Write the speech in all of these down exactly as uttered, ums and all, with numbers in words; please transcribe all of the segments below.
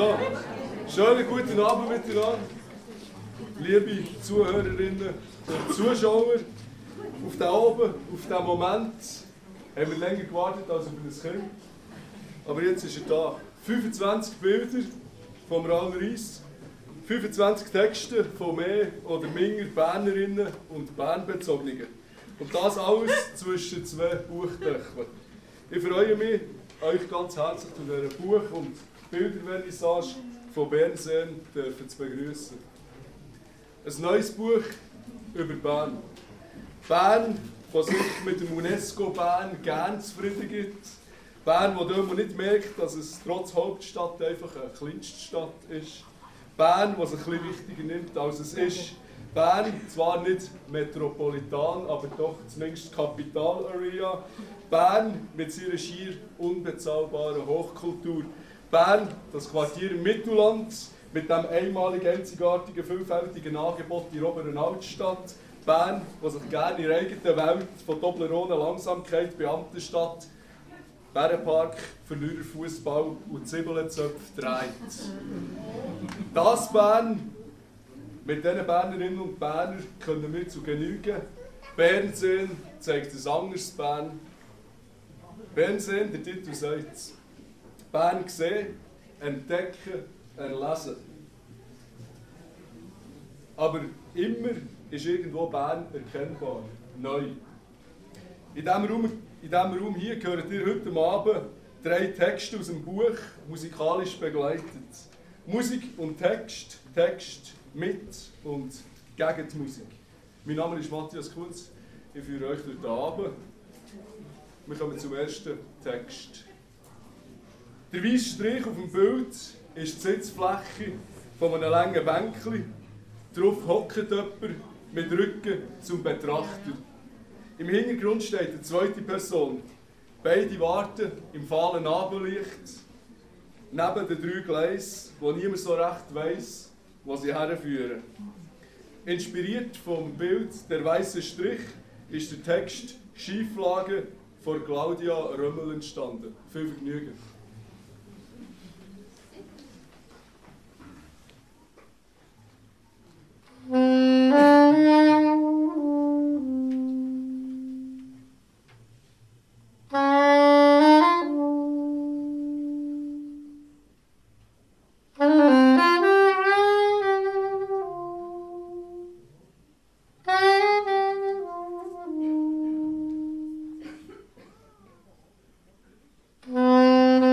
So, schönen guten Abend miteinander, liebe Zuhörerinnen und Zuschauer. Auf den Abend, auf diesen Moment haben wir länger gewartet als über ein Kind. Aber jetzt ist er da. fünfundzwanzig Bilder von Raum Reis, fünfundzwanzig Texte von mehr oder minder Bernerinnen und Bernbezogenen. Und das alles zwischen zwei Buchdächeln. Ich freue mich, euch ganz herzlich zu dieser Buch- und Bildervernissage von Bernseen zu begrüßen. Ein neues Buch über Bern. Bern, das sich mit dem UNESCO Bern gern zufrieden gibt. Bern, wo nicht merkt, dass es trotz Hauptstadt einfach eine Kleinststadt ist. Bern, das es ein bisschen wichtiger nimmt, als es ist. Bern, zwar nicht metropolitan, aber doch zumindest Kapital-Area. Bern mit seiner schier unbezahlbaren Hochkultur. Bern, das Quartier im Mittelland, mit dem einmalig einzigartigen, vielfältigen Angebot in der oberen Altstadt. Bern, das sich gerne in der eigenen Welt von Toblerone Langsamkeit, Beamtenstadt, Bärenpark, Verliererfußball und Zwiebelenzöpfe dreht. Das Bern, mit diesen Bernerinnen und Bernern können wir zu genügen. Bernseen zeigt ein anderes Bern. Bernseen, der Titel sagt es. Bern sehen, entdecken, erlesen. Aber immer ist irgendwo Bern erkennbar, neu. In diesem Raum, in diesem Raum hier hört ihr heute Abend drei Texte aus dem Buch, musikalisch begleitet. Musik und Text, Text mit und gegen die Musik. Mein Name ist Matthias Kunz, ich führe euch durch den Abend. Wir kommen zum ersten Text. Der weiße Strich auf dem Bild ist die Sitzfläche von einem langen Bänkchen. Darauf hockt jemand mit Rücken zum Betrachter. Im Hintergrund steht eine zweite Person. Beide warten im fahlen Abendlicht neben den drei Gleisen, wo niemand so recht weiss, wo sie herführen. Inspiriert vom Bild Der weiße Strich ist der Text Schieflage von Claudia Römmel entstanden. Viel Vergnügen. Mm-hmm.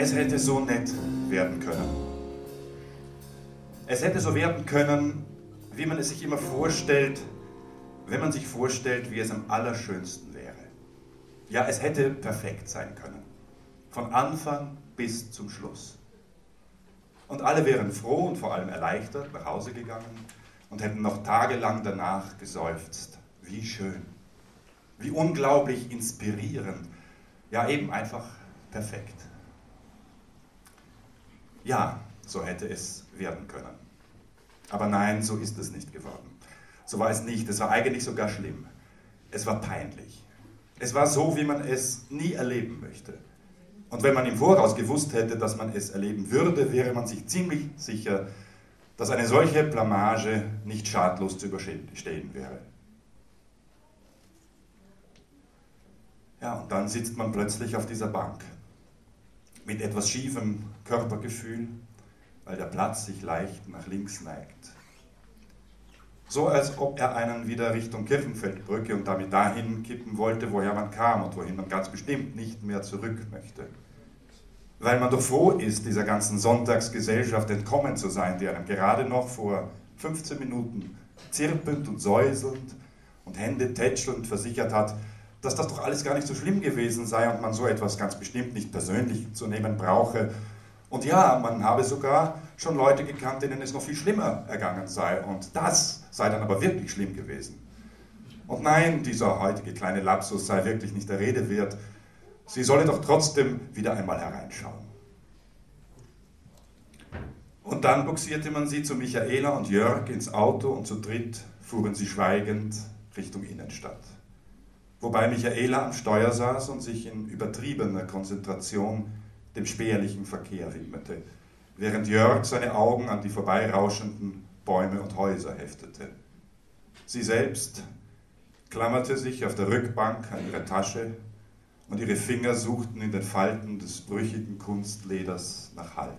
Es hätte so nett werden können. Es hätte so werden können, wie man es sich immer vorstellt, wenn man sich vorstellt, wie es am allerschönsten wäre. Ja, es hätte perfekt sein können. Von Anfang bis zum Schluss. Und alle wären froh und vor allem erleichtert nach Hause gegangen und hätten noch tagelang danach geseufzt. Wie schön. Wie unglaublich inspirierend. Ja, eben einfach perfekt. Ja, so hätte es werden können. Aber nein, so ist es nicht geworden. So war es nicht. Es war eigentlich sogar schlimm. Es war peinlich. Es war so, wie man es nie erleben möchte. Und wenn man im Voraus gewusst hätte, dass man es erleben würde, wäre man sich ziemlich sicher, dass eine solche Blamage nicht schadlos zu überstehen wäre. Ja, und dann sitzt man plötzlich auf dieser Bank mit etwas schiefem Körpergefühl, weil der Platz sich leicht nach links neigt. So als ob er einen wieder Richtung Kirchenfeldbrücke und damit dahin kippen wollte, woher man kam und wohin man ganz bestimmt nicht mehr zurück möchte. Weil man doch froh ist, dieser ganzen Sonntagsgesellschaft entkommen zu sein, die einem gerade noch vor fünfzehn Minuten zirpend und säuselnd und Hände tätschelnd versichert hat, dass das doch alles gar nicht so schlimm gewesen sei und man so etwas ganz bestimmt nicht persönlich zu nehmen brauche. Und ja, man habe sogar schon Leute gekannt, denen es noch viel schlimmer ergangen sei. Und das sei dann aber wirklich schlimm gewesen. Und nein, dieser heutige kleine Lapsus sei wirklich nicht der Rede wert. Sie solle doch trotzdem wieder einmal hereinschauen. Und dann buxierte man sie zu Michaela und Jörg ins Auto und zu dritt fuhren sie schweigend Richtung Innenstadt. Wobei Michaela am Steuer saß und sich in übertriebener Konzentration dem spärlichen Verkehr widmete, während Jörg seine Augen an die vorbeirauschenden Bäume und Häuser heftete. Sie selbst klammerte sich auf der Rückbank an ihre Tasche und ihre Finger suchten in den Falten des brüchigen Kunstleders nach Halt.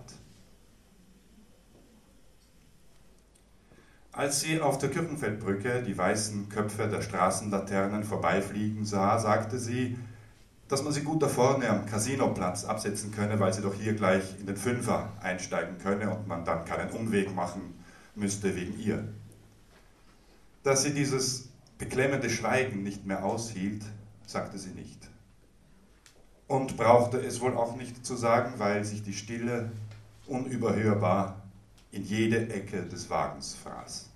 Als sie auf der Kirchenfeldbrücke die weißen Köpfe der Straßenlaternen vorbeifliegen sah, sagte sie, dass man sie gut da vorne am Casinoplatz absetzen könne, weil sie doch hier gleich in den Fünfer einsteigen könne und man dann keinen Umweg machen müsste wegen ihr. Dass sie dieses beklemmende Schweigen nicht mehr aushielt, sagte sie nicht. Und brauchte es wohl auch nicht zu sagen, weil sich die Stille unüberhörbar in jede Ecke des Wagens fraß.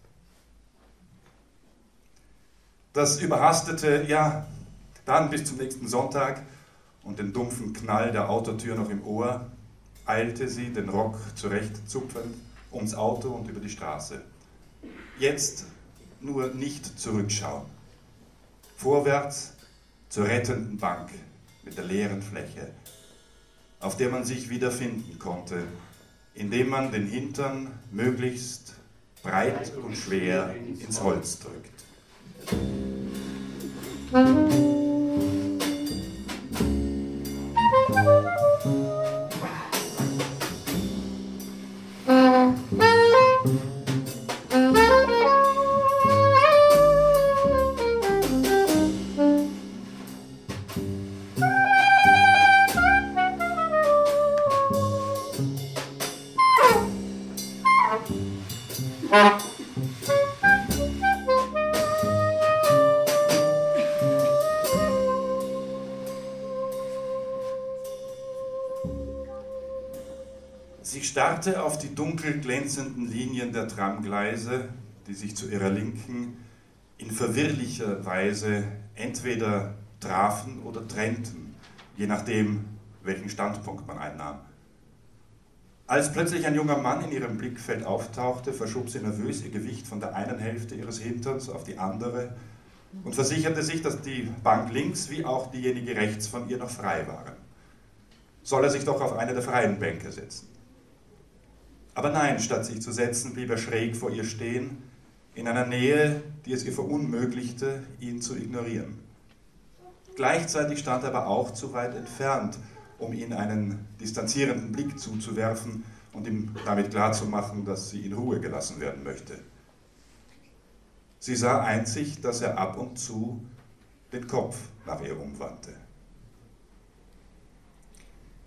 Das überhastete, ja, dann bis zum nächsten Sonntag und den dumpfen Knall der Autotür noch im Ohr, eilte sie, den Rock zurechtzupfend, ums Auto und über die Straße. Jetzt nur nicht zurückschauen. Vorwärts zur rettenden Bank mit der leeren Fläche, auf der man sich wiederfinden konnte, indem man den Hintern möglichst breit und schwer ins Holz drückt. Sie starrte auf die dunkel glänzenden Linien der Tramgleise, die sich zu ihrer Linken in verwirrlicher Weise entweder trafen oder trennten, je nachdem, welchen Standpunkt man einnahm. Als plötzlich ein junger Mann in ihrem Blickfeld auftauchte, verschob sie nervös ihr Gewicht von der einen Hälfte ihres Hinterns auf die andere und versicherte sich, dass die Bank links wie auch diejenige rechts von ihr noch frei waren. Soll er sich doch auf eine der freien Bänke setzen? Aber nein, statt sich zu setzen, blieb er schräg vor ihr stehen, in einer Nähe, die es ihr verunmöglichte, ihn zu ignorieren. Gleichzeitig stand er aber auch zu weit entfernt, um ihm einen distanzierenden Blick zuzuwerfen und ihm damit klarzumachen, dass sie in Ruhe gelassen werden möchte. Sie sah einzig, dass er ab und zu den Kopf nach ihr umwandte.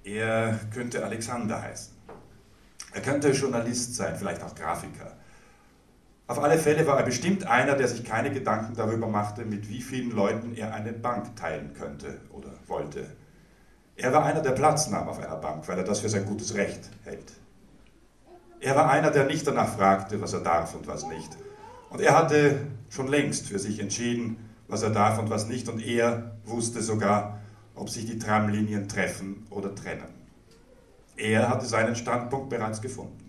Er könnte Alexander heißen. Er könnte Journalist sein, vielleicht auch Grafiker. Auf alle Fälle war er bestimmt einer, der sich keine Gedanken darüber machte, mit wie vielen Leuten er eine Bank teilen könnte oder wollte. Er war einer, der Platz nahm auf einer Bank, weil er das für sein gutes Recht hält. Er war einer, der nicht danach fragte, was er darf und was nicht. Und er hatte schon längst für sich entschieden, was er darf und was nicht. Und er wusste sogar, ob sich die Tramlinien treffen oder trennen. Er hatte seinen Standpunkt bereits gefunden.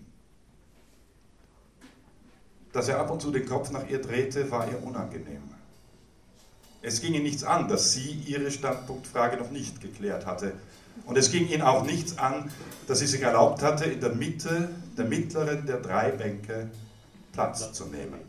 Dass er ab und zu den Kopf nach ihr drehte, war ihr unangenehm. Es ging ihn nichts an, dass sie ihre Standpunktfrage noch nicht geklärt hatte. Und es ging ihn auch nichts an, dass sie sich erlaubt hatte, in der Mitte, der mittleren der drei Bänke Platz zu nehmen.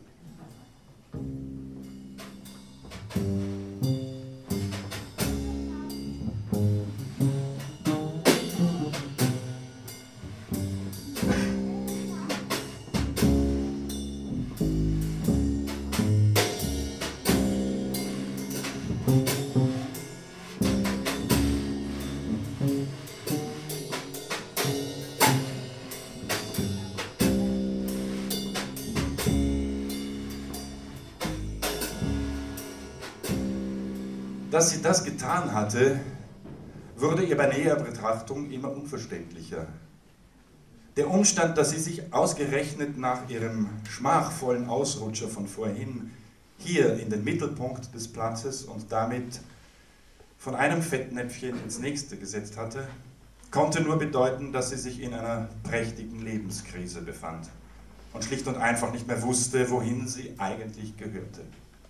Dass sie das getan hatte, wurde ihr bei näherer Betrachtung immer unverständlicher. Der Umstand, dass sie sich ausgerechnet nach ihrem schmachvollen Ausrutscher von vorhin hier in den Mittelpunkt des Platzes und damit von einem Fettnäpfchen ins nächste gesetzt hatte, konnte nur bedeuten, dass sie sich in einer prächtigen Lebenskrise befand und schlicht und einfach nicht mehr wusste, wohin sie eigentlich gehörte.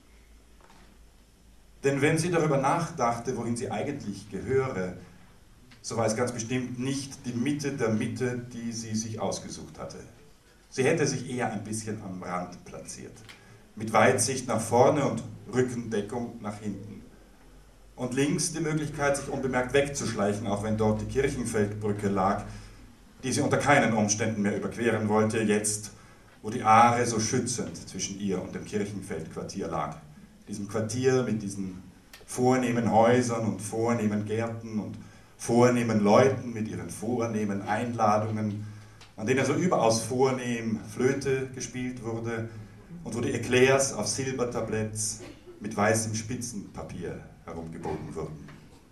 Denn wenn sie darüber nachdachte, wohin sie eigentlich gehöre, so war es ganz bestimmt nicht die Mitte der Mitte, die sie sich ausgesucht hatte. Sie hätte sich eher ein bisschen am Rand platziert, mit Weitsicht nach vorne und Rückendeckung nach hinten. Und links die Möglichkeit, sich unbemerkt wegzuschleichen, auch wenn dort die Kirchenfeldbrücke lag, die sie unter keinen Umständen mehr überqueren wollte, jetzt, wo die Aare so schützend zwischen ihr und dem Kirchenfeldquartier lag. Diesem Quartier mit diesen vornehmen Häusern und vornehmen Gärten und vornehmen Leuten mit ihren vornehmen Einladungen, an denen so überaus vornehm Flöte gespielt wurde und wo die Eclairs auf Silbertabletts mit weißem Spitzenpapier herumgeboten wurden.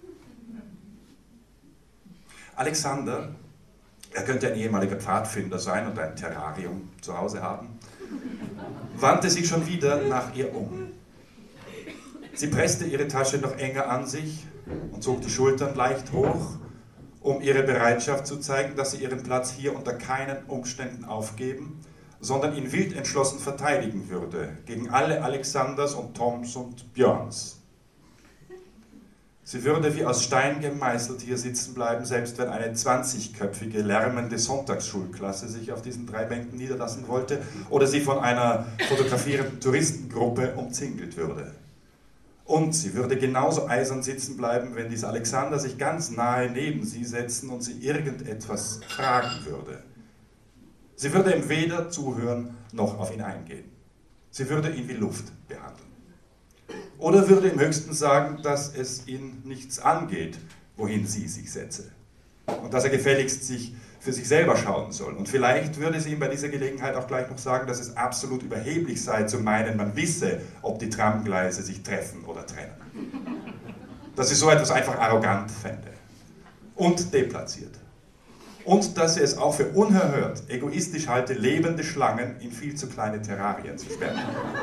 Alexander, er könnte ein ehemaliger Pfadfinder sein und ein Terrarium zu Hause haben, wandte sich schon wieder nach ihr um. Sie presste ihre Tasche noch enger an sich und zog die Schultern leicht hoch, um ihre Bereitschaft zu zeigen, dass sie ihren Platz hier unter keinen Umständen aufgeben, sondern ihn wild entschlossen verteidigen würde, gegen alle Alexanders und Toms und Björns. Sie würde wie aus Stein gemeißelt hier sitzen bleiben, selbst wenn eine zwanzigköpfige, lärmende Sonntagsschulklasse sich auf diesen drei Bänken niederlassen wollte oder sie von einer fotografierenden Touristengruppe umzingelt würde. Und sie würde genauso eisern sitzen bleiben, wenn dieser Alexander sich ganz nahe neben sie setzen und sie irgendetwas fragen würde. Sie würde ihm weder zuhören noch auf ihn eingehen. Sie würde ihn wie Luft behandeln. Oder würde ihm höchstens sagen, dass es ihn nichts angeht, wohin sie sich setze. Und dass er gefälligst sich für sich selber schauen soll. Und vielleicht würde sie ihm bei dieser Gelegenheit auch gleich noch sagen, dass es absolut überheblich sei, zu meinen, man wisse, ob die Tramgleise sich treffen oder trennen. Dass sie so etwas einfach arrogant fände. Und deplatziert. Und dass sie es auch für unerhört, egoistisch halte, lebende Schlangen in viel zu kleine Terrarien zu sperren.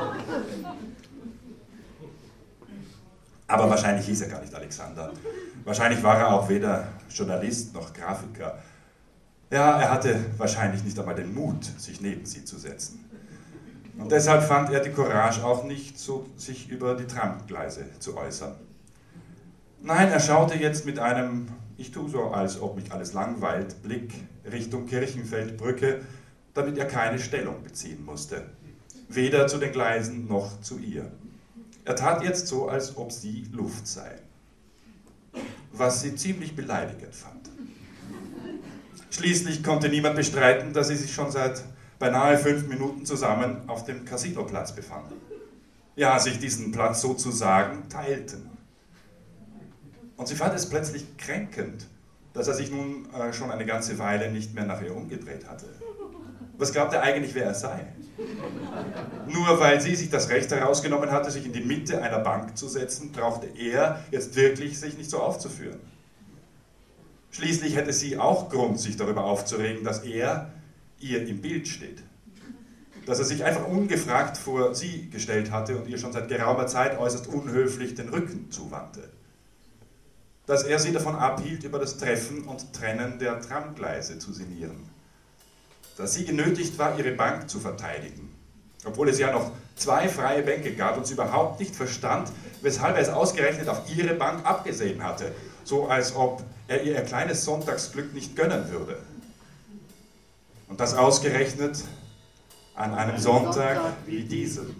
Aber wahrscheinlich hieß er gar nicht Alexander. Wahrscheinlich war er auch weder Journalist noch Grafiker. Ja, er hatte wahrscheinlich nicht einmal den Mut, sich neben sie zu setzen. Und deshalb fand er die Courage auch nicht, so sich über die Tramgleise zu äußern. Nein, er schaute jetzt mit einem, ich tue so, als ob mich alles langweilt, Blick Richtung Kirchenfeldbrücke, damit er keine Stellung beziehen musste. Weder zu den Gleisen noch zu ihr. Er tat jetzt so, als ob sie Luft sei. Was sie ziemlich beleidigend fand. Schließlich konnte niemand bestreiten, dass sie sich schon seit beinahe fünf Minuten zusammen auf dem Casinoplatz befanden. Ja, sich diesen Platz sozusagen teilten. Und sie fand es plötzlich kränkend, dass er sich nun äh, schon eine ganze Weile nicht mehr nach ihr umgedreht hatte. Was glaubt er eigentlich, wer er sei? Nur weil sie sich das Recht herausgenommen hatte, sich in die Mitte einer Bank zu setzen, brauchte er jetzt wirklich sich nicht so aufzuführen. Schließlich hätte sie auch Grund, sich darüber aufzuregen, dass er ihr im Bild steht. Dass er sich einfach ungefragt vor sie gestellt hatte und ihr schon seit geraumer Zeit äußerst unhöflich den Rücken zuwandte. Dass er sie davon abhielt, über das Treffen und Trennen der Tramgleise zu sinnieren. Dass sie genötigt war, ihre Bank zu verteidigen, obwohl es ja noch zwei freie Bänke gab und sie überhaupt nicht verstand, weshalb er es ausgerechnet auf ihre Bank abgesehen hatte, so als ob er ihr ein kleines Sonntagsglück nicht gönnen würde. Und das ausgerechnet an einem Sonntag wie diesem.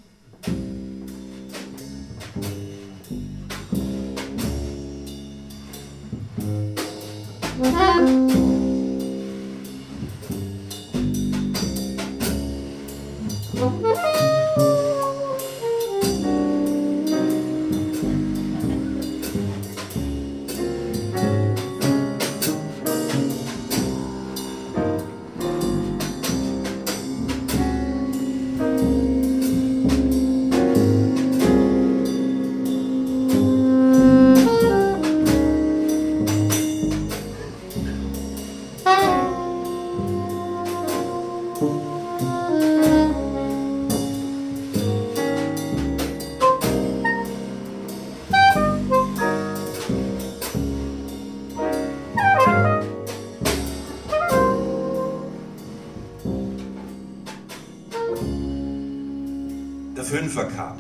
Fünfer kam.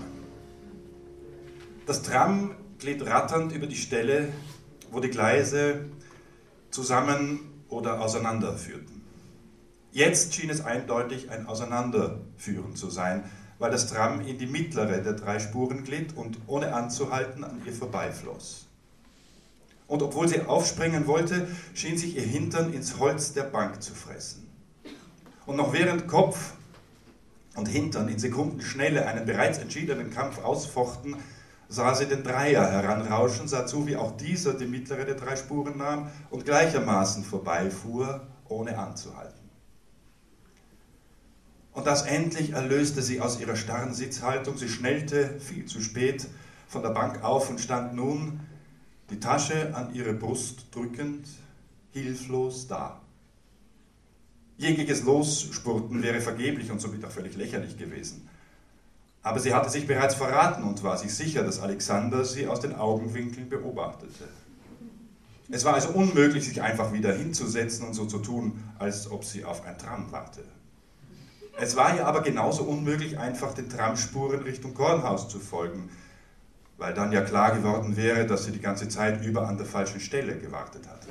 Das Tram glitt ratternd über die Stelle, wo die Gleise zusammen oder auseinanderführten. Jetzt schien es eindeutig ein Auseinanderführen zu sein, weil das Tram in die mittlere der drei Spuren glitt und ohne anzuhalten an ihr vorbeifloss. Und obwohl sie aufspringen wollte, schien sich ihr Hintern ins Holz der Bank zu fressen. Und noch während Kopf und Hintern in Sekundenschnelle einen bereits entschiedenen Kampf ausfochten, sah sie den Dreier heranrauschen, sah zu, wie auch dieser die mittlere der drei Spuren nahm und gleichermaßen vorbeifuhr, ohne anzuhalten. Und das endlich erlöste sie aus ihrer starren Sitzhaltung. Sie schnellte, viel zu spät, von der Bank auf und stand nun, die Tasche an ihre Brust drückend, hilflos da. Jegliches Losspurten wäre vergeblich und somit auch völlig lächerlich gewesen. Aber sie hatte sich bereits verraten und war sich sicher, dass Alexander sie aus den Augenwinkeln beobachtete. Es war also unmöglich, sich einfach wieder hinzusetzen und so zu tun, als ob sie auf ein Tram warte. Es war ihr aber genauso unmöglich, einfach den Tramspuren Richtung Kornhaus zu folgen, weil dann ja klar geworden wäre, dass sie die ganze Zeit über an der falschen Stelle gewartet hatte.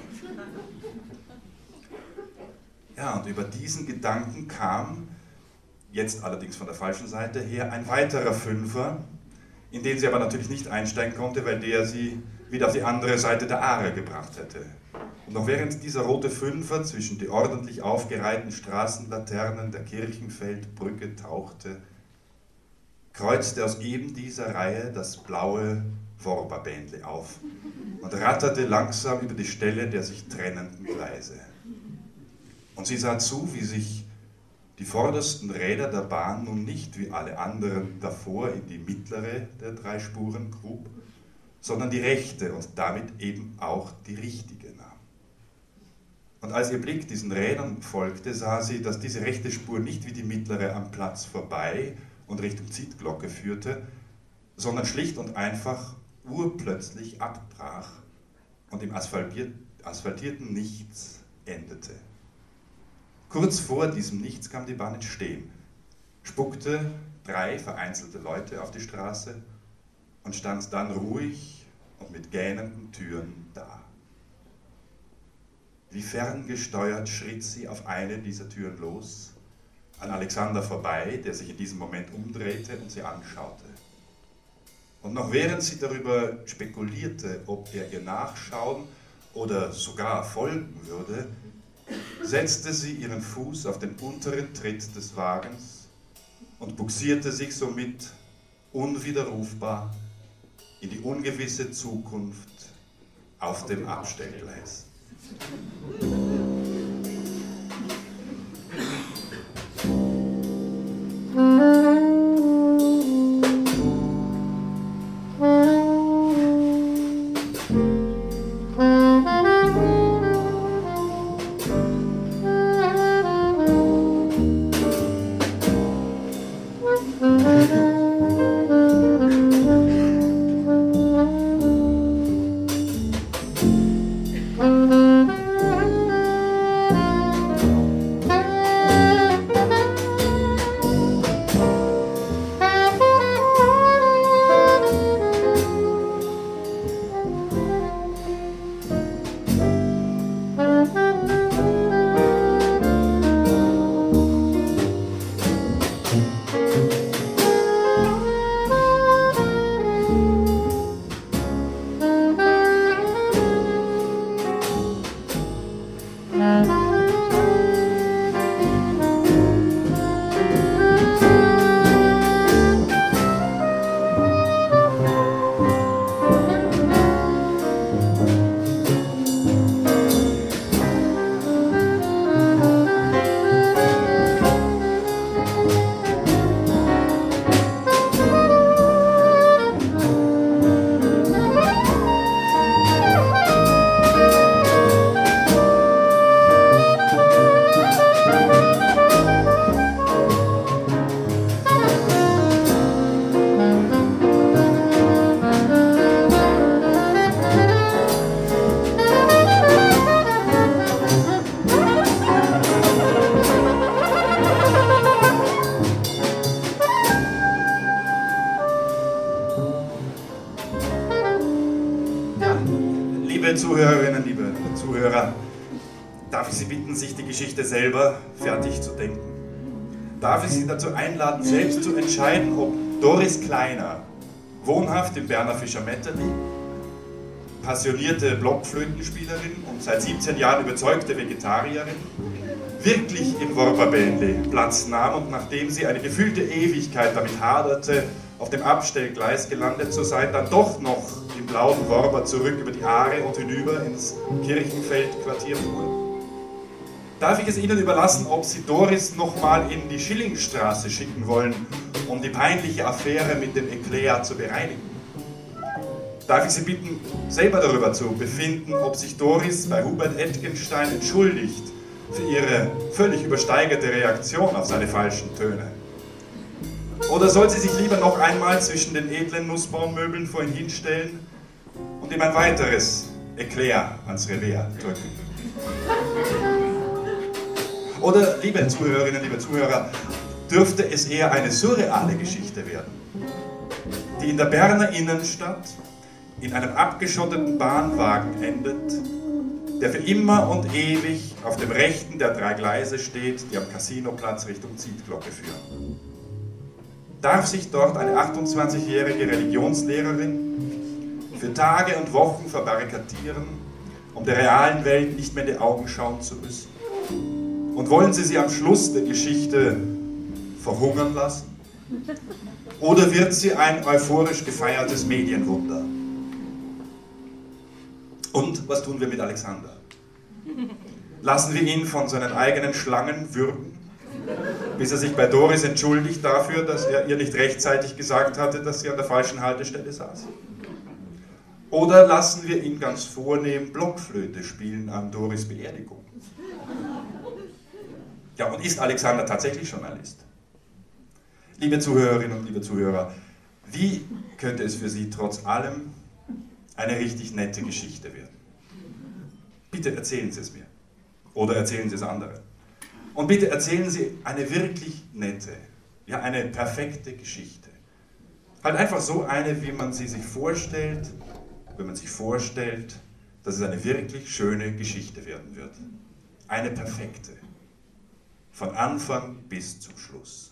Ja, und über diesen Gedanken kam, jetzt allerdings von der falschen Seite her, ein weiterer Fünfer, in den sie aber natürlich nicht einsteigen konnte, weil der sie wieder auf die andere Seite der Aare gebracht hätte. Und noch während dieser rote Fünfer zwischen die ordentlich aufgereihten Straßenlaternen der Kirchenfeldbrücke tauchte, kreuzte aus eben dieser Reihe das blaue Worba-Bändle auf und ratterte langsam über die Stelle der sich trennenden Gleise. Und sie sah zu, wie sich die vordersten Räder der Bahn nun nicht wie alle anderen davor in die mittlere der drei Spuren grub, sondern die rechte und damit eben auch die richtige nahm. Und als ihr Blick diesen Rädern folgte, sah sie, dass diese rechte Spur nicht wie die mittlere am Platz vorbei und Richtung Zitglocke führte, sondern schlicht und einfach urplötzlich abbrach und im asphaltierten Nichts endete. Kurz vor diesem Nichts kam die Bahn ins Stehen, spuckte drei vereinzelte Leute auf die Straße und stand dann ruhig und mit gähnenden Türen da. Wie ferngesteuert schritt sie auf eine dieser Türen los, an Alexander vorbei, der sich in diesem Moment umdrehte und sie anschaute. Und noch während sie darüber spekulierte, ob er ihr nachschauen oder sogar folgen würde, setzte sie ihren Fuß auf den unteren Tritt des Wagens und buxierte sich somit unwiderrufbar in die ungewisse Zukunft auf dem Abstellgleis. Liebe Zuhörerinnen, liebe Zuhörer, darf ich Sie bitten, sich die Geschichte selber fertig zu denken? Darf ich Sie dazu einladen, selbst zu entscheiden, ob Doris Kleiner, wohnhaft im Berner Fischer-Metterli, passionierte Blockflötenspielerin und seit siebzehn Jahren überzeugte Vegetarierin, wirklich im Worperbändle Platz nahm und nachdem sie eine gefühlte Ewigkeit damit haderte, auf dem Abstellgleis gelandet zu sein, dann doch noch im blauen Worper zurück über die Aare und hinüber ins Kirchenfeld-Quartier fuhr. Darf ich es Ihnen überlassen, ob Sie Doris nochmal in die Schillingstraße schicken wollen, um die peinliche Affäre mit dem Eclair zu bereinigen? Darf ich Sie bitten, selber darüber zu befinden, ob sich Doris bei Hubert Ettgenstein entschuldigt für ihre völlig übersteigerte Reaktion auf seine falschen Töne? Oder soll sie sich lieber noch einmal zwischen den edlen Nussbaummöbeln vor ihn hinstellen und ihm ein weiteres Eclair ans Revers drücken? Oder, liebe Zuhörerinnen, liebe Zuhörer, dürfte es eher eine surreale Geschichte werden, die in der Berner Innenstadt in einem abgeschotteten Bahnwagen endet, der für immer und ewig auf dem rechten der drei Gleise steht, die am Casinoplatz Richtung Zietglocke führen? Darf sich dort eine achtundzwanzigjährige Religionslehrerin für Tage und Wochen verbarrikadieren, um der realen Welt nicht mehr in die Augen schauen zu müssen? Und wollen Sie sie am Schluss der Geschichte verhungern lassen? Oder wird sie ein euphorisch gefeiertes Medienwunder? Und was tun wir mit Alexander? Lassen wir ihn von seinen eigenen Schlangen würgen, bis er sich bei Doris entschuldigt dafür, dass er ihr nicht rechtzeitig gesagt hatte, dass sie an der falschen Haltestelle saß? Oder lassen wir ihn ganz vornehm Blockflöte spielen an Doris' Beerdigung? Ja, und ist Alexander tatsächlich Journalist? Liebe Zuhörerinnen und liebe Zuhörer, wie könnte es für Sie trotz allem eine richtig nette Geschichte werden? Bitte erzählen Sie es mir. Oder erzählen Sie es anderen. Und bitte erzählen Sie eine wirklich nette, ja eine perfekte Geschichte. Halt einfach so eine, wie man sie sich vorstellt, wenn man sich vorstellt, dass es eine wirklich schöne Geschichte werden wird. Eine perfekte. Von Anfang bis zum Schluss.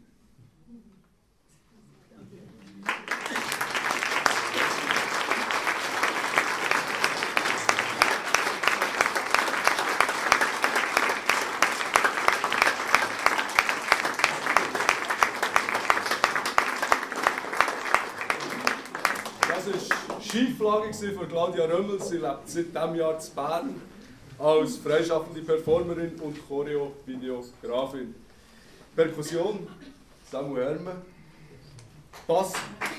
Das war Schieflage von Claudia Römmel. Sie lebt seit diesem Jahr zu Bern als freischaffende Performerin und Choreo-Videografin. Perkussion Samuel Herme. Bass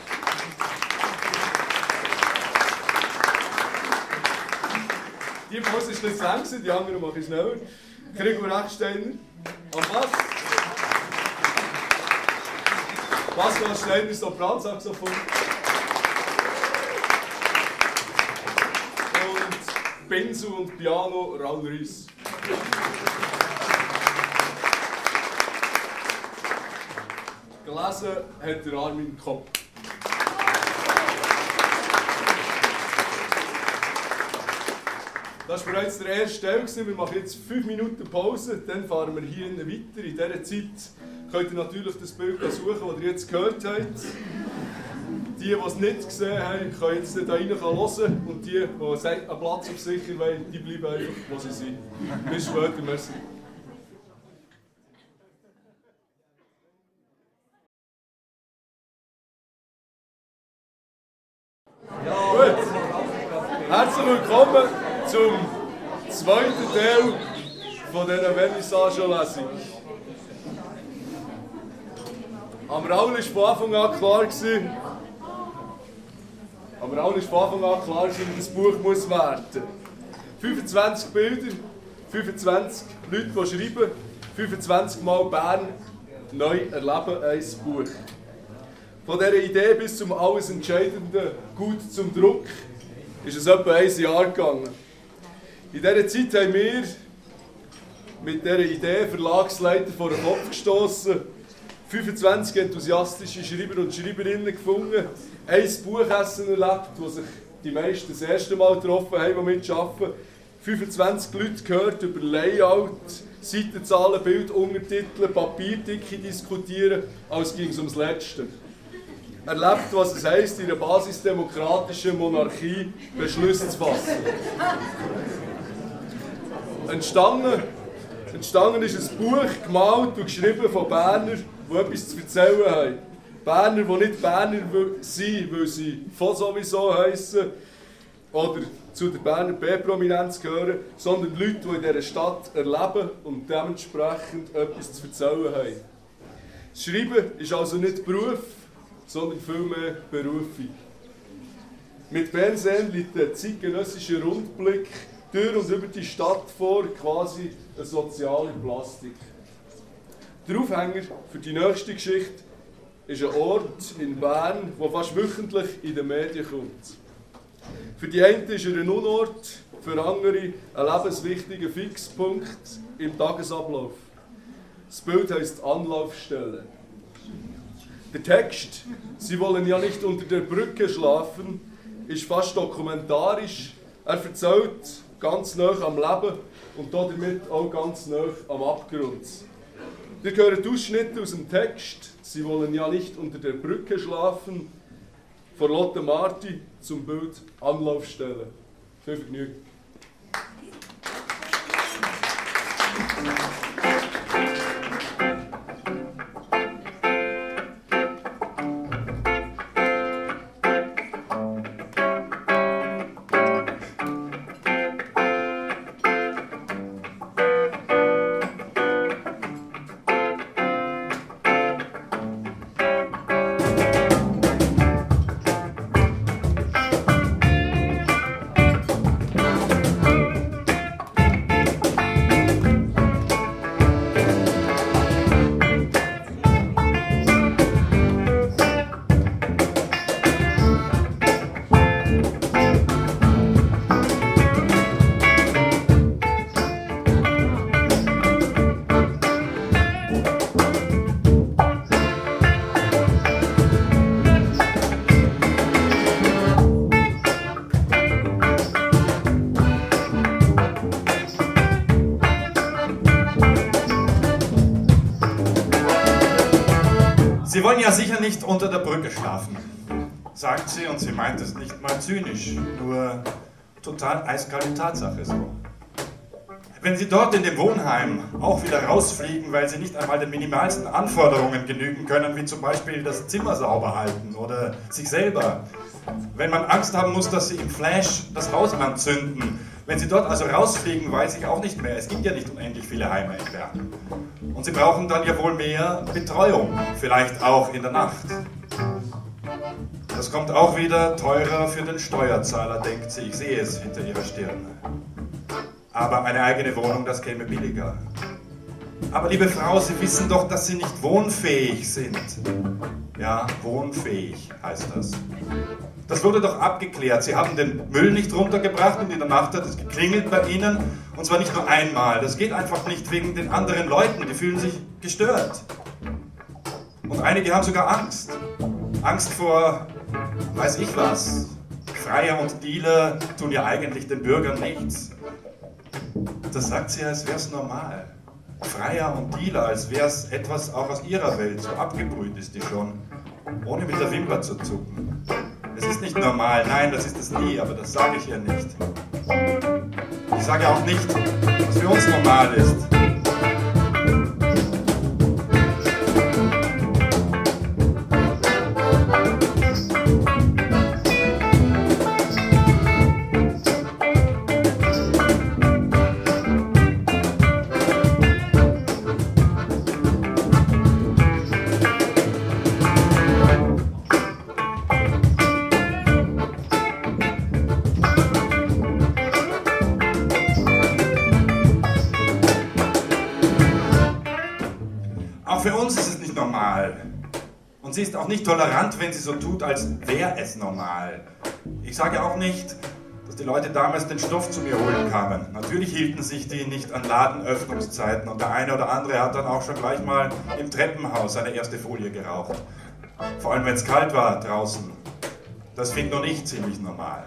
die Pause ist nicht zu lang, die anderen mache ich schneller. Gregor Ecksteiner am Bass. Pascal Steiner Sopransaxophon. Benzo und Piano, Raul Ries. Gelesen hat der Armin Kopp. Das war bereits der erste Teil. Wir machen jetzt fünf Minuten Pause, dann fahren wir hier weiter. In dieser Zeit könnt ihr natürlich das Bild suchen, das ihr jetzt gehört habt. die, die es nicht gesehen haben, können jetzt hier rein hören und die, die einen Platz auf sicher wollen, die bleiben einfach, wo sie sind. Bis später, merci. Gut, herzlich willkommen zum zweiten Teil von dieser Vernissage-Lesung. Am Raul war von Anfang an klar, gewesen, am Raul war von Anfang an klar, gewesen, wie das Buch muss werden. fünfundzwanzig Bilder, fünfundzwanzig Leute, die schreiben, fünfundzwanzig Mal Bern neu erleben ein Buch. Von dieser Idee bis zum alles entscheidenden Gut zum Druck ist es etwa ein Jahr gegangen. In dieser Zeit haben wir mit dieser Idee Verlagsleiter vor den Kopf gestossen, fünfundzwanzig enthusiastische Schreiber und Schreiberinnen gefunden, ein Buchessen erlebt, wo sich die meisten das erste Mal getroffen haben, die mitarbeiten, fünfundzwanzig Leute gehört über Layout, Seitenzahlen, Bilduntertitel, Papierdicke diskutieren, als ging es ums Letzte. Erlebt, was es heisst, in einer basisdemokratischen Monarchie Beschlüsse zu fassen. Entstanden, entstanden ist ein Buch, gemalt und geschrieben von Bernern, die etwas zu erzählen haben. Berner, die nicht Berner sind, weil sie von sowieso heissen oder zu der Berner B-Prominenz gehören, sondern Leute, die in dieser Stadt erleben und dementsprechend etwas zu erzählen haben. Das Schreiben ist also nicht Beruf, sondern vielmehr Berufung. Mit Fernsehen liegt der zeitgenössische Rundblick durch und über die Stadt vor, quasi eine soziale Plastik. Der Aufhänger für die nächste Geschichte ist ein Ort in Bern, der fast wöchentlich in den Medien kommt. Für die einen ist er ein Unort, für andere ein lebenswichtiger Fixpunkt im Tagesablauf. Das Bild heisst Anlaufstelle. Der Text, Sie wollen ja nicht unter der Brücke schlafen, ist fast dokumentarisch. Er erzählt ganz nah am Leben und damit auch ganz nah am Abgrund. Wir hören Ausschnitte aus dem Text, Sie wollen ja nicht unter der Brücke schlafen, von Lotte Marti zum Bild Anlaufstelle. Viel Vergnügen. Sie wollen ja sicher nicht unter der Brücke schlafen, sagt sie, und sie meint es nicht mal zynisch, nur total eiskalte Tatsache so. Wenn Sie dort in dem Wohnheim auch wieder rausfliegen, weil Sie nicht einmal den minimalsten Anforderungen genügen können, wie zum Beispiel das Zimmer sauber halten oder sich selber, wenn man Angst haben muss, dass Sie im Flash das Haus anzünden, wenn Sie dort also rausfliegen, weiß ich auch nicht mehr, es gibt ja nicht unendlich viele Heime in Bern. Und Sie brauchen dann ja wohl mehr Betreuung, vielleicht auch in der Nacht. Das kommt auch wieder teurer für den Steuerzahler, denkt sie, ich sehe es hinter ihrer Stirn. Aber eine eigene Wohnung, das käme billiger. Aber liebe Frau, Sie wissen doch, dass Sie nicht wohnfähig sind. Ja, wohnfähig heißt das. Das wurde doch abgeklärt. Sie haben den Müll nicht runtergebracht und in der Nacht hat es geklingelt bei Ihnen. Und zwar nicht nur einmal. Das geht einfach nicht wegen den anderen Leuten. Die fühlen sich gestört. Und einige haben sogar Angst. Angst vor, weiß ich was. Freier und Dealer tun ja eigentlich den Bürgern nichts. Das sagt sie, als wäre es normal. Freier und Dealer, als wäre es etwas auch aus ihrer Welt. So abgebrüht ist die schon. ohne mit der Wimper zu zucken. Es ist nicht normal, nein, das ist es nie, aber das sage ich ja nicht. Ich sage auch nicht, was für uns normal ist. Für uns ist es nicht normal. Und sie ist auch nicht tolerant, wenn sie so tut, als wäre es normal. Ich sage auch nicht, dass die Leute damals den Stoff zu mir holen kamen. Natürlich hielten sich die nicht an Ladenöffnungszeiten und der eine oder andere hat dann auch schon gleich mal im Treppenhaus seine erste Folie geraucht. Vor allem, wenn es kalt war draußen. Das finde nur ich ziemlich normal.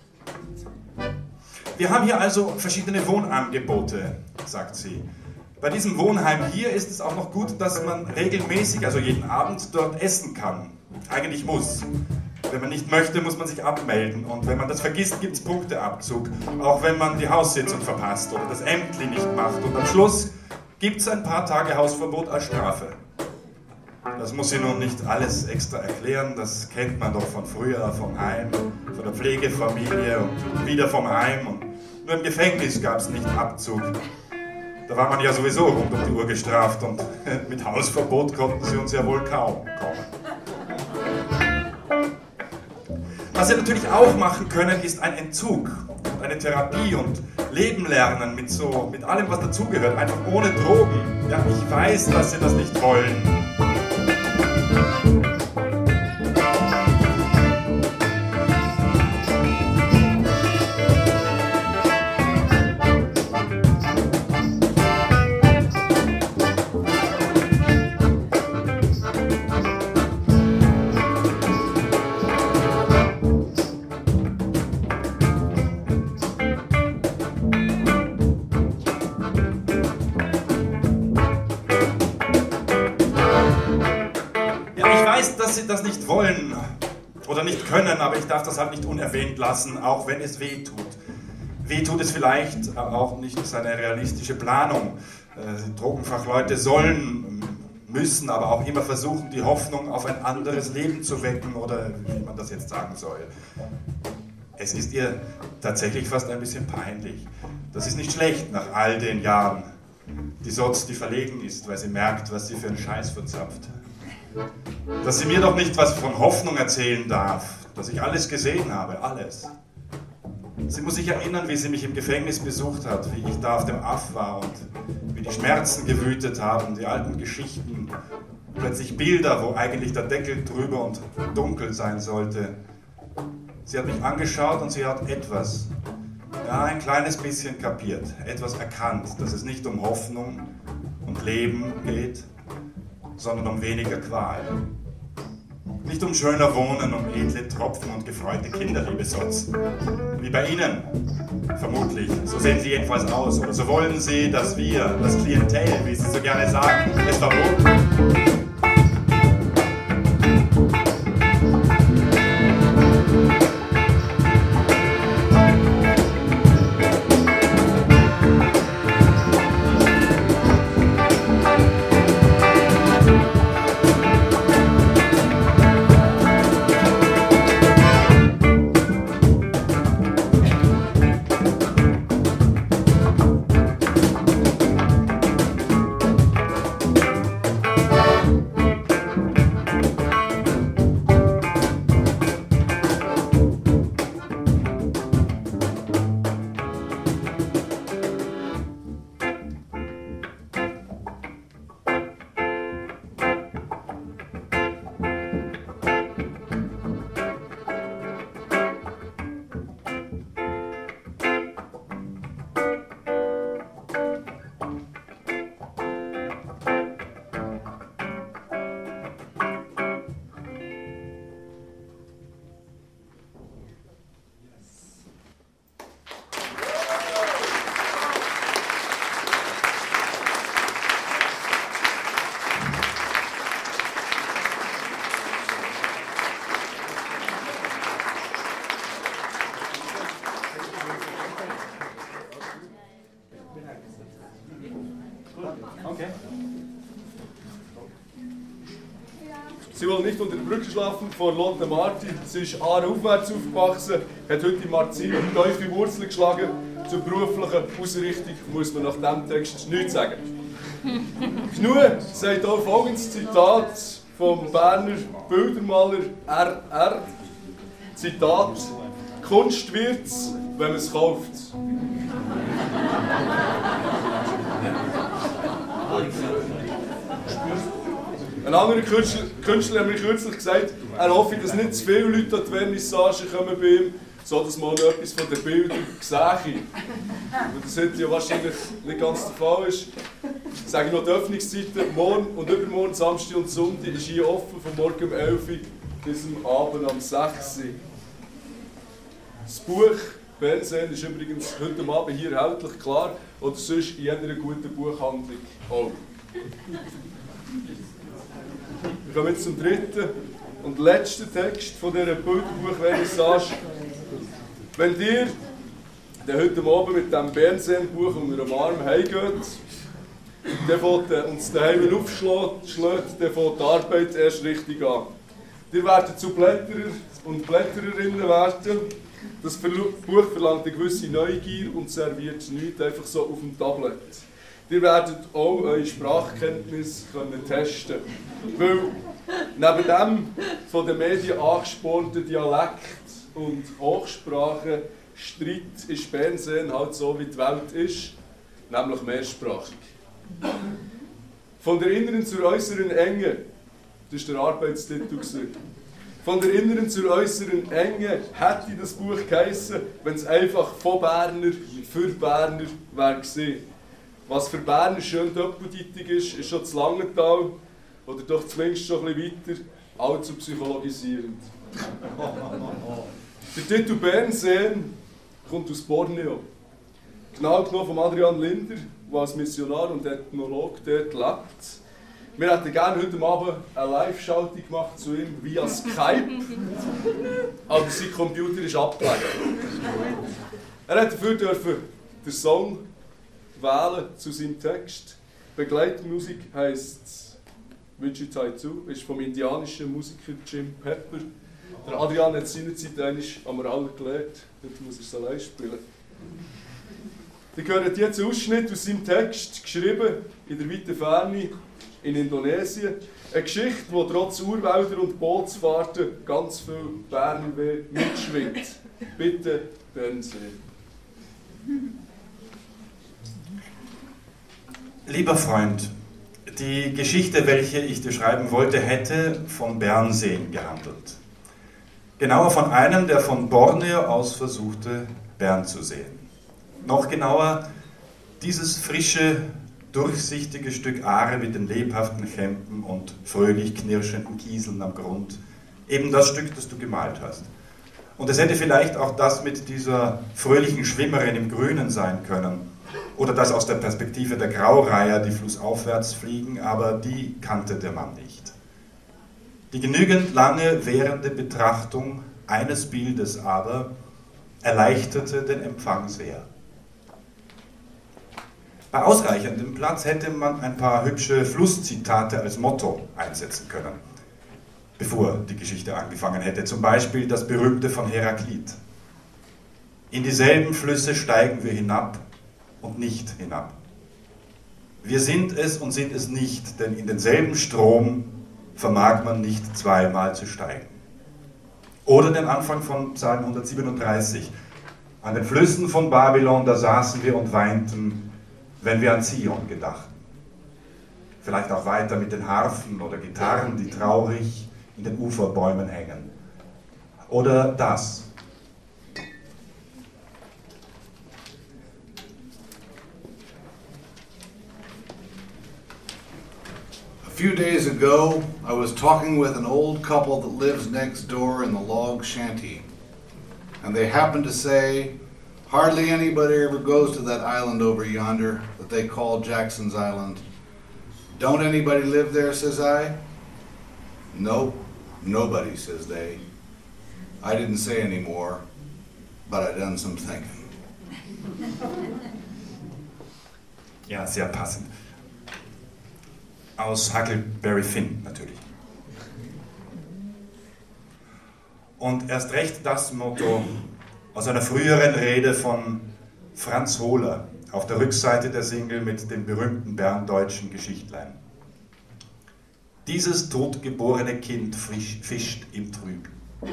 Wir haben hier also verschiedene Wohnangebote, sagt sie. Bei diesem Wohnheim hier ist es auch noch gut, dass man regelmäßig, also jeden Abend, dort essen kann. Eigentlich muss. Wenn man nicht möchte, muss man sich abmelden. Und wenn man das vergisst, gibt es Punkteabzug. Auch wenn man die Haussitzung verpasst oder das Ämtli nicht macht. Und am Schluss gibt es ein paar Tage Hausverbot als Strafe. Das muss sie nun nicht alles extra erklären. Das kennt man doch von früher, vom Heim, von der Pflegefamilie und wieder vom Heim. Und nur im Gefängnis gab es nicht Abzug. Da war man ja sowieso rund um die Uhr gestraft und mit Hausverbot konnten sie uns ja wohl kaum kommen. Was sie natürlich auch machen können, ist ein Entzug und eine Therapie und Leben lernen mit, so, mit allem, was dazugehört, einfach ohne Drogen. Ja, ich weiß, dass sie das nicht wollen. Dass sie das nicht wollen oder nicht können, aber ich darf das halt nicht unerwähnt lassen, auch wenn es weh tut. Weh tut es vielleicht, aber auch nicht seine realistische Planung. Die Drogenfachleute sollen, müssen aber auch immer versuchen, die Hoffnung auf ein anderes Leben zu wecken oder wie man das jetzt sagen soll. Es ist ihr tatsächlich fast ein bisschen peinlich. Das ist nicht schlecht nach all den Jahren, die sonst die verlegen ist, weil sie merkt, was sie für einen Scheiß verzapft. Dass sie mir doch nicht was von Hoffnung erzählen darf, dass ich alles gesehen habe, alles. Sie muss sich erinnern, wie sie mich im Gefängnis besucht hat, wie ich da auf dem Aff war und wie die Schmerzen gewütet haben, die alten Geschichten, plötzlich Bilder, wo eigentlich der Deckel drüber und dunkel sein sollte. Sie hat mich angeschaut und sie hat etwas, ja, ein kleines bisschen kapiert, etwas erkannt, dass es nicht um Hoffnung und Leben geht, sondern um weniger Qual. Nicht um schöner Wohnen, um edle Tropfen und gefreute Kinderliebe sonst. Wie bei Ihnen, vermutlich. So sehen Sie jedenfalls aus. Oder so wollen Sie, dass wir, das Klientel, wie Sie so gerne sagen, es verboten. Okay. Sie will nicht unter der Brücke schlafen vor Lotte Marti. Sie ist Aare aufwärts aufgewachsen, hat heute in Marzin tiefe Wurzeln geschlagen. Zur beruflichen Ausrichtung muss man nach diesem Text nichts sagen. Genug sagt auch folgendes Zitat vom Berner Bildermaler R R. Zitat: Kunst wird's, wenn man es kauft. Ein anderer Künstler, Künstler hat mir kürzlich gesagt, er hoffe, dass nicht zu viele Leute an die Vernissage kommen bei ihm, sodass man noch etwas von den Bildern sehen. Und das heute ja wahrscheinlich nicht ganz der Fall ist. Ich sage noch die Öffnungszeiten: morgen und übermorgen, Samstag und Sonntag, ist hier offen, von morgen um elf Uhr bis am Abend um sechs Uhr. Das Buch Fernsehen ist übrigens heute Abend hier erhältlich, klar, oder sonst in jeder guten Buchhandlung auch. Wir kommen jetzt zum dritten und letzten Text von dieser Bilderbuch-Vernissage. Wenn ihr dann heute Abend mit diesem Bernsen-Buch unter dem Arm heimgeht, dann fängt uns daheim aufschlägt, dann fängt die Arbeit erst richtig an. Ihr werdet zu Blätterer und Blättererinnen werden. Das Buch verlangt eine gewisse Neugier und serviert nichts einfach so auf dem Tablet. Ihr werdet auch eure Sprachkenntnis können testen. Weil neben dem von den Medien angespornten Dialekt und Hochsprachenstreit ist Fernsehen halt so, wie die Welt ist, nämlich mehrsprachig. Von der inneren zur äußeren Enge, das war der Arbeitstitel. Von der inneren zur äußeren Enge hätte das Buch geheissen, wenn es einfach von Berner für Berner wäre gewesen. Was für Berner schön doppeldeutig ist, ist schon das Langenthal, oder doch zumindest schon ein bisschen weiter, allzu psychologisierend. Der Titel Bernseen kommt aus Borneo. Genau genommen von Adrian Linder, der als Missionar und Ethnologe dort lebt. Wir hätten gerne heute Abend eine Live-Schaltung gemacht zu ihm via Skype, aber sein Computer ist abgelegt. Er hat dafür dürfen den Song wählen zu seinem Text. Begleitmusik heisst Wichita zu, ist vom indianischen Musiker Jim Pepper. Der Adrian hat seinerzeit einmal am Raller gelernt, heute muss er es allein spielen. Ihr hört jetzt einen Ausschnitt aus seinem Text, geschrieben in der weiten Ferne in Indonesien. Eine Geschichte, die trotz Urwälder und Bootsfahrten ganz viel Bernweh mitschwingt. Bitte, Bernseen. Lieber Freund, die Geschichte, welche ich dir schreiben wollte, hätte von Bernseen gehandelt. Genauer von einem, der von Borneo aus versuchte, Bern zu sehen. Noch genauer, dieses frische, durchsichtige Stück Aare mit den lebhaften Kämpen und fröhlich knirschenden Kieseln am Grund. Eben das Stück, das du gemalt hast. Und es hätte vielleicht auch das mit dieser fröhlichen Schwimmerin im Grünen sein können. Oder das aus der Perspektive der Graureiher, die flussaufwärts fliegen, aber die kannte der Mann nicht. Die genügend lange währende Betrachtung eines Bildes aber erleichterte den Empfang sehr. Bei ausreichendem Platz hätte man ein paar hübsche Flusszitate als Motto einsetzen können, bevor die Geschichte angefangen hätte. Zum Beispiel das berühmte von Heraklit. In dieselben Flüsse steigen wir hinab und nicht hinab. Wir sind es und sind es nicht, denn in denselben Strom vermag man nicht zweimal zu steigen. Oder den Anfang von Psalm hundertsiebenunddreißig. An den Flüssen von Babylon, da saßen wir und weinten, wenn wir an Zion gedachten. Vielleicht auch weiter mit den Harfen oder Gitarren, die traurig in den Uferbäumen hängen. Oder das. A few days ago, I was talking with an old couple that lives next door in the log shanty. And they happened to say, hardly anybody ever goes to that island over yonder that they call Jackson's Island. Don't anybody live there, says I. Nope, nobody, says they. I didn't say any more, but I done some thinking. Ja, sehr passend. aus Huckleberry Finn natürlich. Und erst recht das Motto aus einer früheren Rede von Franz Hohler auf der Rückseite der Single mit dem berühmten berndeutschen Geschichtlein. Dieses totgeborene Kind frisch, fischt im Trüben.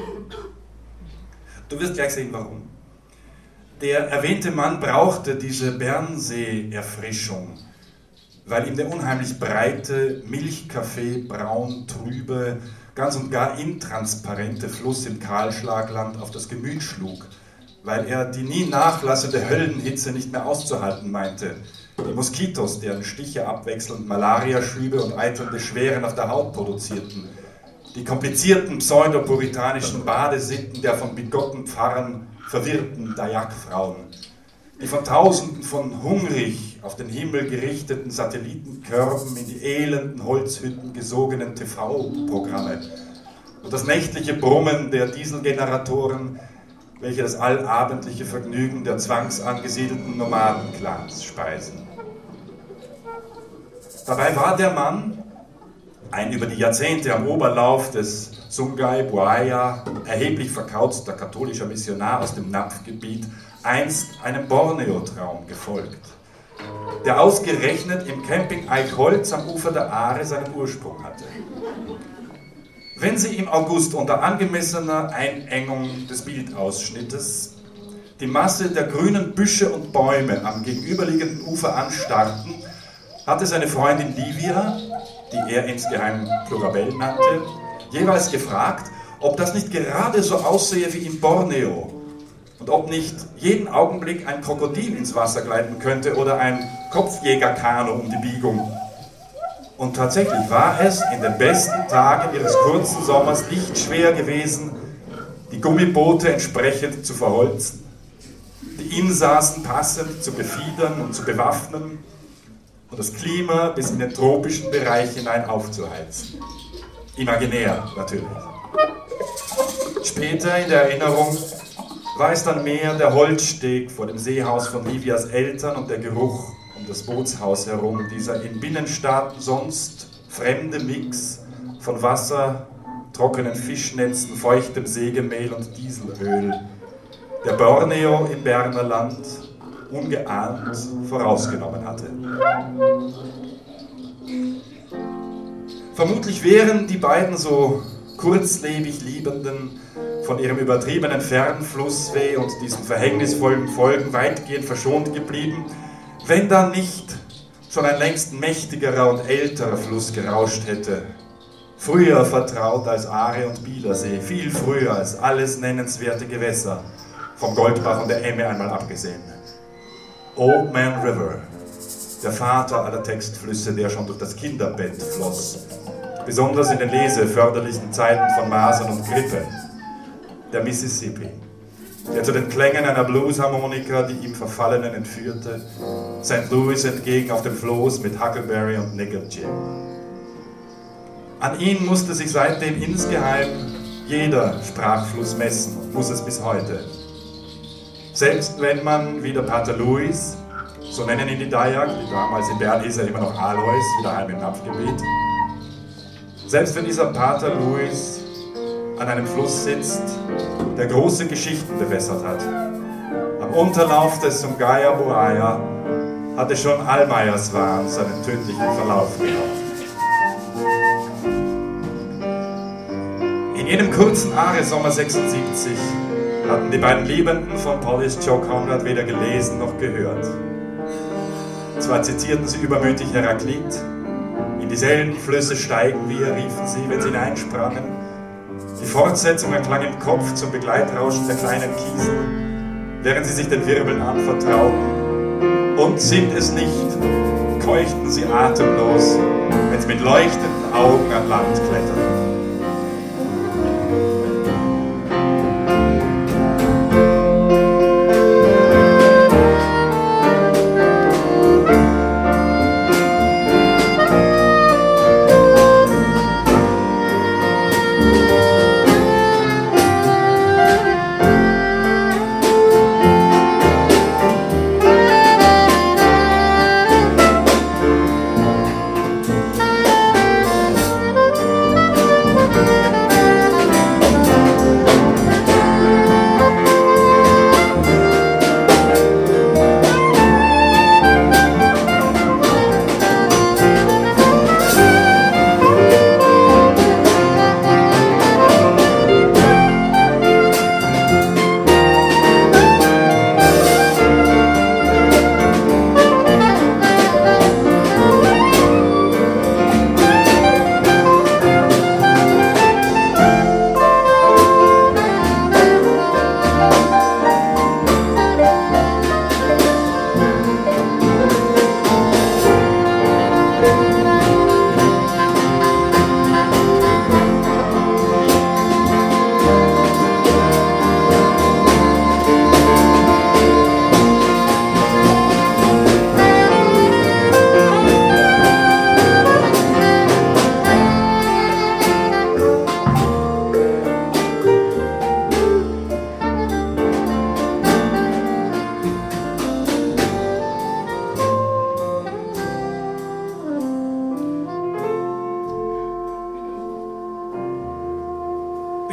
Du wirst gleich sehen, warum. Der erwähnte Mann brauchte diese Bernsee-Erfrischung, weil ihm der unheimlich breite, Milchkaffee, braun, trübe, ganz und gar intransparente Fluss im Kahlschlagland auf das Gemüt schlug, weil er die nie nachlassende Höllenhitze nicht mehr auszuhalten meinte. Die Moskitos, deren Stiche abwechselnd Malariaschübe und eiternde Schweren auf der Haut produzierten. Die komplizierten pseudopuritanischen Badesitten der von bigotten Pfarrern verwirrten Dayak-Frauen. Die von Tausenden von hungrig auf den Himmel gerichteten Satellitenkörben in die elenden Holzhütten gesogenen T V-Programme. Und das nächtliche Brummen der Dieselgeneratoren, welche das allabendliche Vergnügen der zwangsangesiedelten Nomadenclans speisen. Dabei war der Mann, ein über die Jahrzehnte am Oberlauf des Sungay Buaya erheblich verkauzter katholischer Missionar aus dem Napfgebiet, einst einem Borneo-Traum gefolgt, der ausgerechnet im Camping Eichholz am Ufer der Aare seinen Ursprung hatte. Wenn Sie im August unter angemessener Einengung des Bildausschnittes die Masse der grünen Büsche und Bäume am gegenüberliegenden Ufer anstarrten, hatte seine Freundin Livia, die er insgeheim Plurabelle nannte, jeweils gefragt, ob das nicht gerade so aussehe wie in Borneo und ob nicht jeden Augenblick ein Krokodil ins Wasser gleiten könnte oder ein Kopfjägerkanu um die Biegung. Und tatsächlich war es in den besten Tagen ihres kurzen Sommers nicht schwer gewesen, die Gummiboote entsprechend zu verholzen, die Insassen passend zu befiedern und zu bewaffnen und das Klima bis in den tropischen Bereich hinein aufzuheizen. Imaginär natürlich. Später in der Erinnerung war es dann mehr der Holzsteg vor dem Seehaus von Livias Eltern und der Geruch um das Bootshaus herum, dieser in Binnenstaaten sonst fremde Mix von Wasser, trockenen Fischnetzen, feuchtem Sägemehl und Dieselöl, der Borneo im Berner Land ungeahnt vorausgenommen hatte. Vermutlich wären die beiden so kurzlebig Liebenden von ihrem übertriebenen Fernflussweh und diesen verhängnisvollen Folgen weitgehend verschont geblieben, wenn da nicht schon ein längst mächtigerer und älterer Fluss gerauscht hätte. Früher vertraut als Aare und Bielersee, viel früher als alles nennenswerte Gewässer, vom Goldbach und der Emme einmal abgesehen. Old Man River, der Vater aller Textflüsse, der schon durch das Kinderbett floss, besonders in den leseförderlichen Zeiten von Masern und Grippe. Der Mississippi, der zu den Klängen einer Bluesharmonika die ihm Verfallenen entführte, Sankt Louis entgegen auf dem Floß mit Huckleberry und Nigger Jim. An ihn musste sich seitdem insgeheim jeder Sprachfluss messen und muss es bis heute. Selbst wenn man, wie der Pater Louis, so nennen ihn die Dayak, die damals in Bern hieß er immer noch Alois, wieder heim im Napfgebiet, selbst wenn dieser Pater Louis an einem Fluss sitzt, der große Geschichten bewässert hat. Am Unterlauf des Sungay Buaya hatte schon Almayerswahn seinen tödlichen Verlauf genommen. In jenem kurzen Aare-Sommer sechsundsiebzig hatten die beiden Liebenden von Paulus Joe Conrad weder gelesen noch gehört. Zwar zitierten sie übermütig Heraklit, in dieselben Flüsse steigen wir, riefen sie, wenn sie hineinsprangen. Die Fortsetzung erklang im Kopf zum Begleitrauschen der kleinen Kiesel, während sie sich den Wirbeln anvertrauten. Und sind es nicht, keuchten sie atemlos, wenn sie mit leuchtenden Augen an Land kletterten.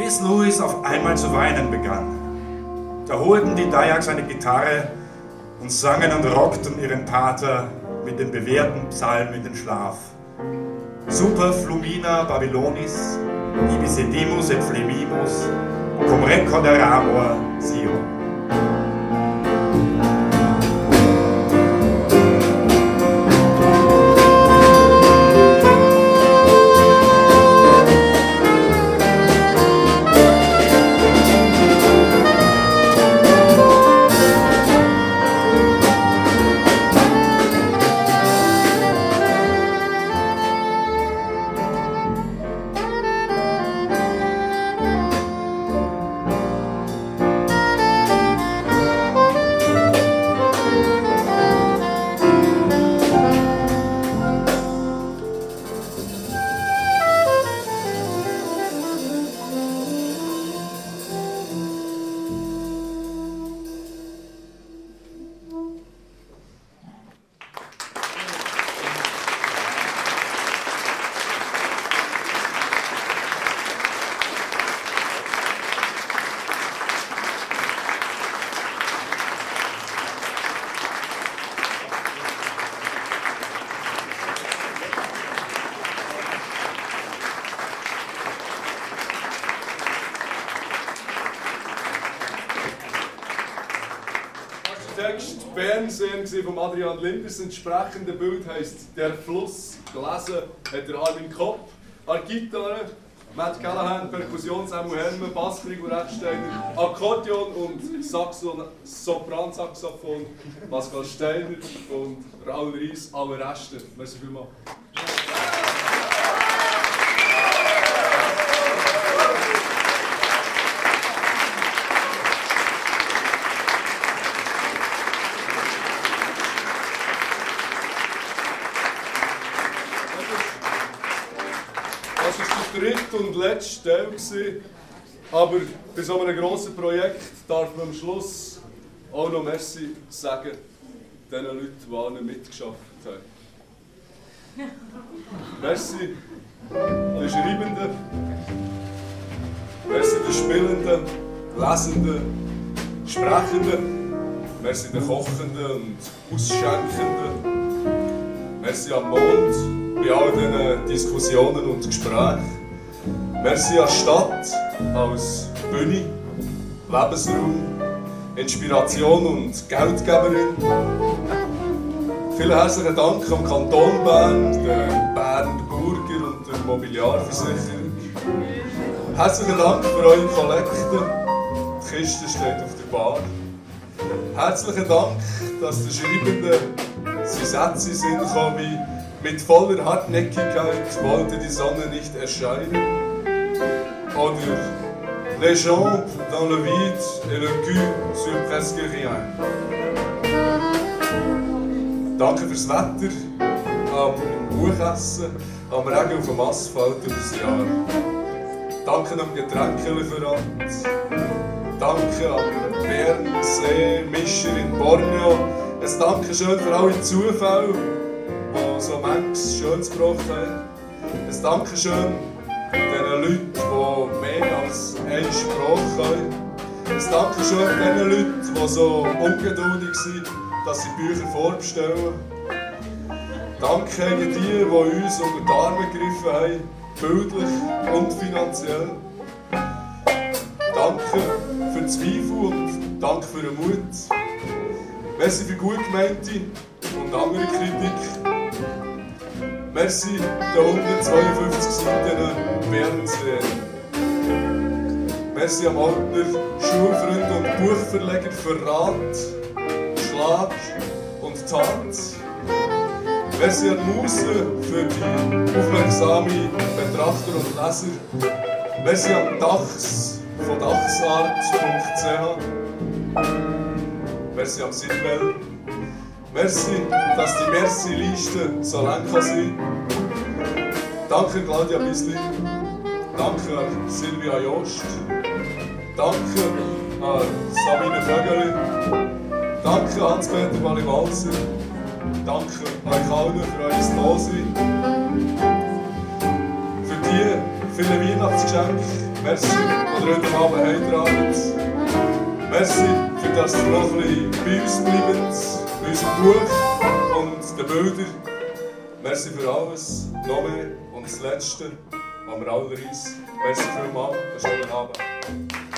C S. Lewis auf einmal zu weinen begann. Da holten die Dayaks eine Gitarre und sangen und rockten ihren Pater mit dem bewährten Psalm in den Schlaf. Super flumina Babylonis, ibi sedimus et flemimus, cum recoderamur Sion. Text Fernsehen von Adrian Linder. Das entsprechende Bild heisst «Der Fluss». Gelesen hat der Armin Kopp. An Gitarre Matt Callahan, Perkussion Samuel Hermann, Bass Gregor Ecksteiner, Akkordeon und Saxon, Sopransaxophon Pascal Steiner und Raul Ries, alle Reste. Merci vielmals. Das war der dritte und letzte Teil gewesen. Aber bei so einem grossen Projekt darf man am Schluss auch noch Merci sagen den Leuten, die alle mitgeschafft haben. Merci den Schreibenden, merci den Spielenden, Lesenden, Sprechenden, merci den Kochenden und Ausschenkenden, merci am Mond bei all diesen Diskussionen und Gesprächen. Merci an die Stadt als Bühne, Lebensraum, Inspiration und Geldgeberin. Vielen herzlichen Dank am Kanton Bern, den Berner Burger und der Mobiliarversicherung. Herzlichen Dank für eure Kollekte. Die Kiste steht auf der Bar. Herzlichen Dank, dass der Schreibende seine Sätze sind wie mit voller Hartnäckigkeit wollte die Sonne nicht erscheinen. Oder les jambes dans le vide et le cul sur presque rien. Danke fürs Wetter, am Buchessen, am Regen auf dem Asphalt über das Jahr. Danke am Getränkelieferant. Danke am Bernsee-Mischer in Borneo. Ein Dankeschön für alle Zufälle, die so manches Schönes gebracht haben. Ein Dankeschön den Leuten, die mehr als eine Sprache können. Ein Dankeschön den Leuten, die so ungeduldig sind, dass sie Bücher vorbestellen. Danke an die, die uns unter die Arme gegriffen haben, bildlich und finanziell. Danke für den Zweifel und danke für den Mut. Merci für gut gemeinte und andere Kritik. Merci der hundertzweiundfünfzig Seiten Fernsehen. Merci am Altner Schulfreund und Buchverleger für Rat, Schlag und Tat. Merci an Muser für die aufmerksame Betrachter und Leser. Merci an Dachs von dachsart punkt c h. Merci am Silbel. Merci, dass die Merci-Liste so lang kann sein. Danke Claudia Bisli. Danke an Silvia Jost. Danke an Sabine Vögeli. Danke Hans-Peter Walli-Walser. Danke euch allen für euer Dasein. Für die vielen Weihnachtsgeschenke, Merci, oder heute Abend heiratet. Merci, für das ihr noch ein bisschen bei uns bleibt, bei unserem Buch und den Bildern. Merci für alles, noch mehr und das Letzte, was wir alle reisen. Merci vielmals, einen schönen Abend.